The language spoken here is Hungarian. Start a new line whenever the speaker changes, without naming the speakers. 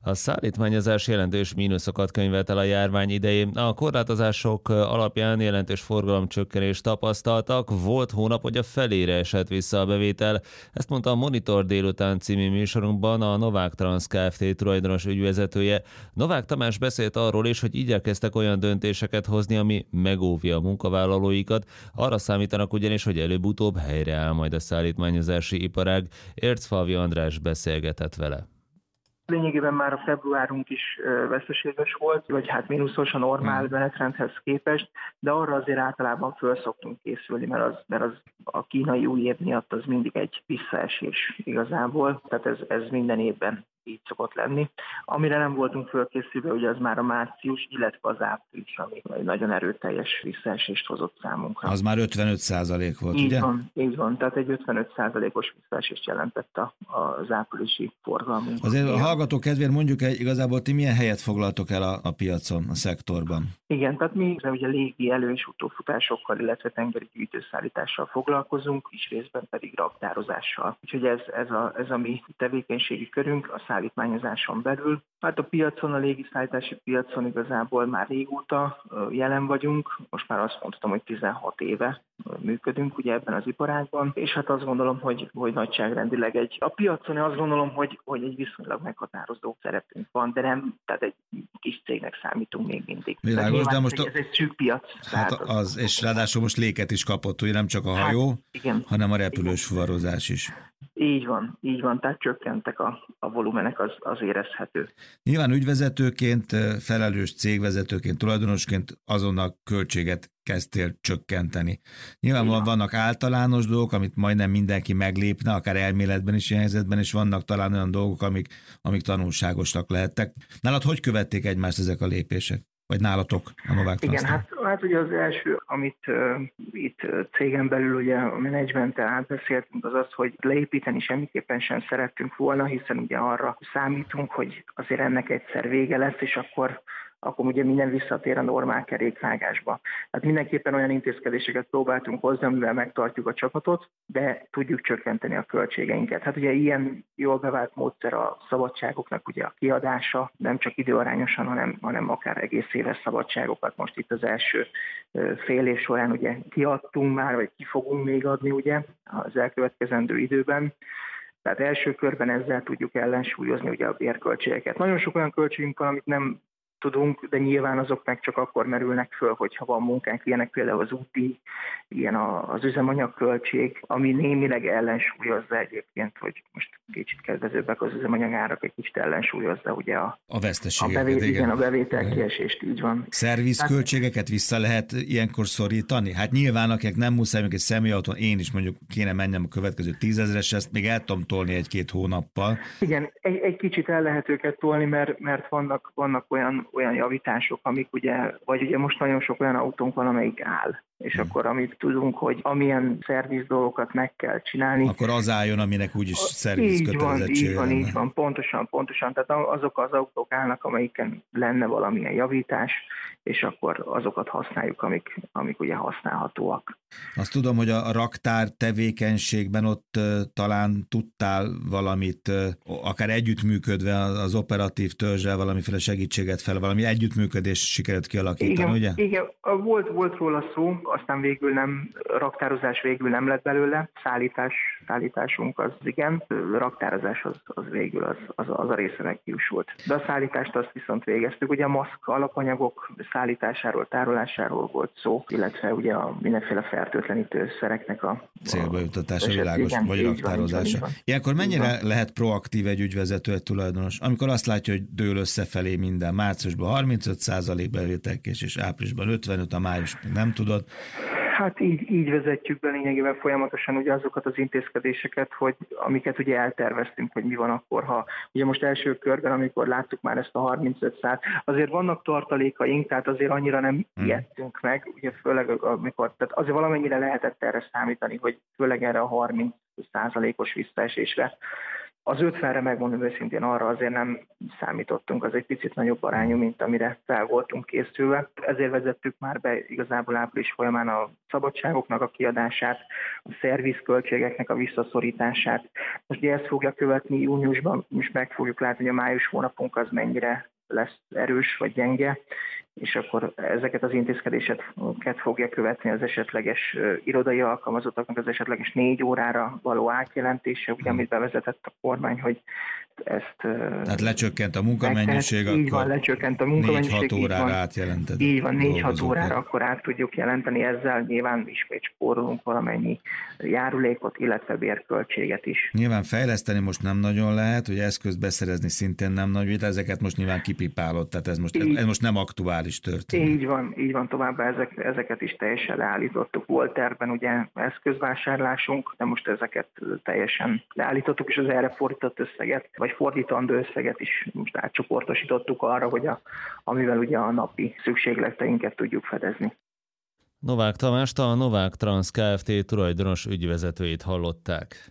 A szállítmányozás jelentős mínuszokat könyvelt el a járvány idején. A korlátozások alapján jelentős forgalomcsökkenést tapasztaltak, volt hónap, hogy a felére esett vissza a bevétel. Ezt mondta a Monitor délután című műsorunkban a Novák Trans Kft. Tulajdonos ügyvezetője. Novák Tamás beszélt arról is, hogy igyekeztek olyan döntéseket hozni, ami megóvja a munkavállalóikat. Arra számítanak ugyanis, hogy előbb-utóbb helyreáll majd a szállítmányozási iparág. Ércfalvi András beszélgetett vele.
Lényegében már a februárunk is veszteséges volt, vagy hát mínuszos a normál menetrendhez képest, de arra azért általában föl szoktunk készülni, mert az a kínai új év miatt az mindig egy visszaesés igazából, tehát ez minden évben így szokott lenni. Amire nem voltunk fölkészülve, ugye az már a március, illetve az április, ami egy nagyon erőteljes visszaesést hozott számunkra.
Az már 55% volt,
így
ugye?
Így van, tehát egy 55%-os visszaesést jelentett az áprilisi forgalmunk.
Azért a hallgató kedvéért mondjuk, igazából ti milyen helyet foglaltok el a piacon, a szektorban?
Igen, tehát mi ugye légi elő- és utófutásokkal, illetve tengeri gyűjtőszállítással foglalkozunk, és részben pedig raktározással. Úgyhogy ez a mi tevékenységi körünk a szállítmányozáson belül. Hát a piacon, a légiszállítási piacon igazából már régóta jelen vagyunk, most már azt mondhatom, hogy 16 éve működünk ugye ebben az iparágban, és hát azt gondolom, hogy nagyságrendileg a piacon azt gondolom, hogy egy viszonylag meghatározó szerepünk van, de nem, tehát egy kis cégnek számítunk még mindig.
Világos, de most
ez egy szűk piac.
Hát és ráadásul most léket is kapott, ugye nem csak a hajó,
igen,
hanem a repülős fuvarozás is.
Így van, tehát csökkentek a volumenek, az érezhető.
Nyilván ügyvezetőként, felelős cégvezetőként, tulajdonosként azonnal költséget kezdtél csökkenteni. Nyilván vannak általános dolgok, amit majdnem mindenki meglépne, akár elméletben is, ilyen helyzetben, és vannak talán olyan dolgok, amik tanulságosak lehettek. Nálad hogy követték egymást ezek a lépések? Vagy nálatok a Novák Transnál?
Igen, hát ugye az első, amit itt cégen belül ugye a menedzsmenttel átbeszéltünk, az az, hogy leépíteni semmiképpen sem szerettünk volna, hiszen ugye arra számítunk, hogy azért ennek egyszer vége lesz, és akkor ugye minden visszatér a normál kerékvágásba. Hát mindenképpen olyan intézkedéseket próbáltunk hozni, amivel megtartjuk a csapatot, de tudjuk csökkenteni a költségeinket. Hát ugye ilyen jól bevált módszer a szabadságoknak ugye a kiadása, nem csak időarányosan, hanem akár egész éves szabadságokat. Most itt az első fél év során ugye kiadtunk már, vagy ki fogunk még adni ugye az elkövetkezendő időben. Tehát első körben ezzel tudjuk ellensúlyozni ugye a bérköltségeket. Nagyon sok olyan költségünk van, amit nem tudunk, de nyilván azok meg csak akkor merülnek föl, hogyha van munkánk, ilyenek például az úti, ilyen az üzemanyagköltség, ami némileg ellensúlyozza egyébként, hogy most kicsit kedvezőbbek az üzemanyagárak, egy kicsit ellensúlyozza ugye a
veszteségeket,
igen, a bevétel kiesést, így van.
Szervizköltségeket vissza lehet ilyenkor szorítani? Hát nyilván, akik nem muszáj, még egy személyautón, én is mondjuk kéne mennem a következő 10 000-es, ezt még el tudom tolni 1-2 hónappal.
Igen, egy kicsit el lehet őket tolni, mert vannak olyan javítások, amik vagy ugye most nagyon sok olyan autónk van, amelyik áll. És akkor amit tudunk, hogy amilyen szerviz dolgokat meg kell csinálni.
Akkor az álljon, aminek úgyis szerviz kötelezettsége.
Így van, pontosan. Tehát azok az autók állnak, amelyiken lenne valamilyen javítás, és akkor azokat használjuk, amik ugye használhatóak.
Azt tudom, hogy a raktár tevékenységben ott talán tudtál valamit, akár együttműködve az operatív törzsel valamiféle segítséget fel, valami együttműködést sikerült kialakítani, ugye? Igen,
volt róla szó, aztán raktározás végül nem lett belőle, szállításunk az igen, raktározás az végül az a része meghiúsult. De a szállítást azt viszont végeztük, ugye a maszk alapanyagok szállításáról, tárolásáról volt szó, illetve ugye a mindenféle fertőtlenítőszereknek a
célba juttatása, világos, vagy raktározása. Ilyenkor mennyire lehet proaktív egy ügyvezető, egy tulajdonos, amikor azt látja, hogy dől összefelé minden, márciusban 35% bevételkésés, áprilisban 55%, a május nem tudod.
Hát így vezetjük be lényegében folyamatosan ugye azokat az intézkedéseket, amiket ugye elterveztünk, hogy mi van akkor, ha ugye most első körben, amikor láttuk már ezt a 35%, azért vannak tartalékaink, tehát azért annyira nem ijedtünk meg, ugye főleg amikor, tehát azért valamennyire lehetett erre számítani, hogy főleg erre a 30%-os visszaesésre. Az 50-re, megmondom őszintén, arra azért nem számítottunk, az egy picit nagyobb arányú, mint amire fel voltunk készülve. Ezért vezettük már be igazából április folyamán a szabadságoknak a kiadását, a szervizköltségeknek a visszaszorítását. Most ugye ezt fogja követni júniusban, most meg fogjuk látni, hogy a május hónapunk az mennyire lesz erős vagy gyenge, és akkor ezeket az intézkedéseket fogja követni az esetleges irodai alkalmazottaknak az esetleges 4 órára való átjelentése, ugye, amit bevezetett a kormány, hogy ezt...
Tehát lecsökkent a munkamennyiség,
így van, lecsökkent a munkamennyiség.
4-6 órára átjelented.
Így van, 4-6 órára akkor át tudjuk jelenteni, ezzel nyilván ismét spórolunk valamennyi járulékot, illetve bérköltséget is.
Nyilván fejleszteni most nem nagyon lehet, hogy eszközt beszerezni szintén nem nagy vita, ezeket most nyilván kipipálott, tehát ez most nem aktuális történet.
Így van, továbbá ezeket is teljesen leállítottuk. Volt tervben ugye eszközvásárlásunk, de most ezeket teljesen leállítottuk, és az erre fordított összeget, vagy fordítandó összeget is most átcsoportosítottuk arra, hogy amivel ugye a napi szükségleteinket tudjuk fedezni.
Novák Tamást, a Novák Trans Kft. Tulajdonos ügyvezetőjét hallották.